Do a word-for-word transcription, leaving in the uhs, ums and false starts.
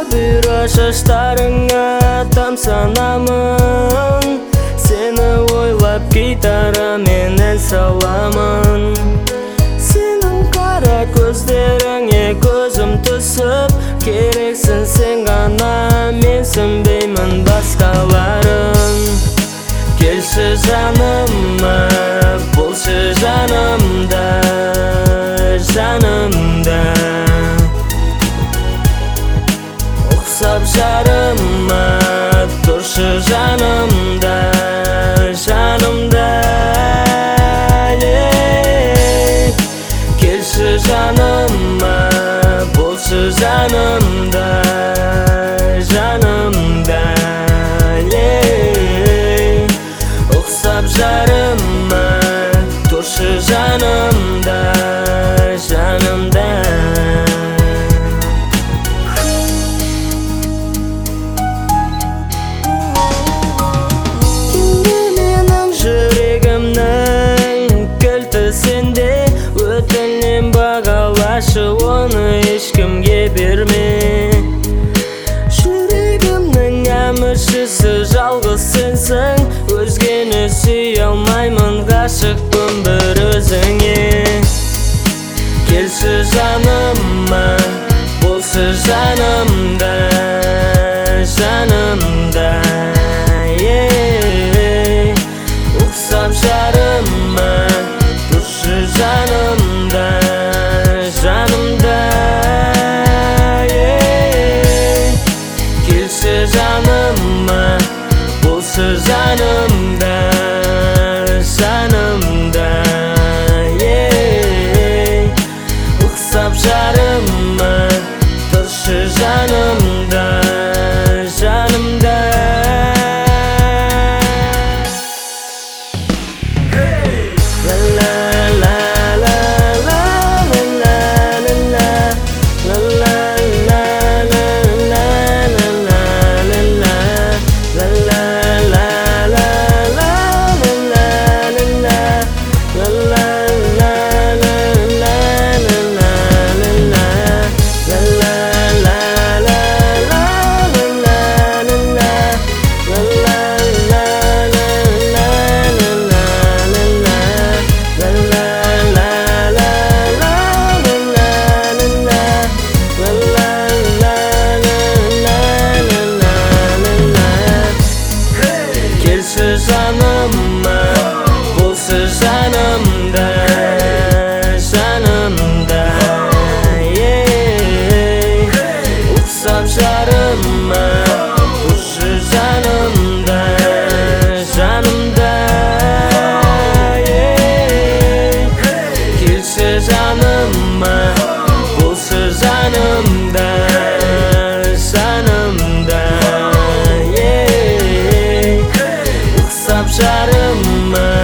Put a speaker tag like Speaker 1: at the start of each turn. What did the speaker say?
Speaker 1: бұйра шаштарыңа тамсанамын, сені ойлап гитара мен ән саламын. Сенің қара көздеріңе көзім түсіп, керексің сен ғана, мен сөнбеймін басқаларын. Келші жаныма, болшы жанымда, жанымда. Ұқсап жарыма, тұршы жанымда, жанымда. Келші жаныма, болшы жанымда, жанымда. Ұқсап жарыма, тұршы жанымда, жанымда. Өтінен бағалашы, оны ешкімге берме. Жүрегімнің әміршісі жалғыз сенсің, өзгені сүйе алмаймын, ғашықпын бір өзіңе. Келші жаныма, болшы жанымда, жанымда. Ұқсап жарыма, тұршы жанымда, жанымда. Келші жаныма, болшы жанымда, жанымда. Ұқсап жарыма, тұршы жанымда, жанымда. Келші жаныма, болшы жанымда, жанымда. Ұқсап жарыма, тұршы жанымда, жанымда. Келші жаныма, болшы жанымда, жанымда. Ұқсап жарыма,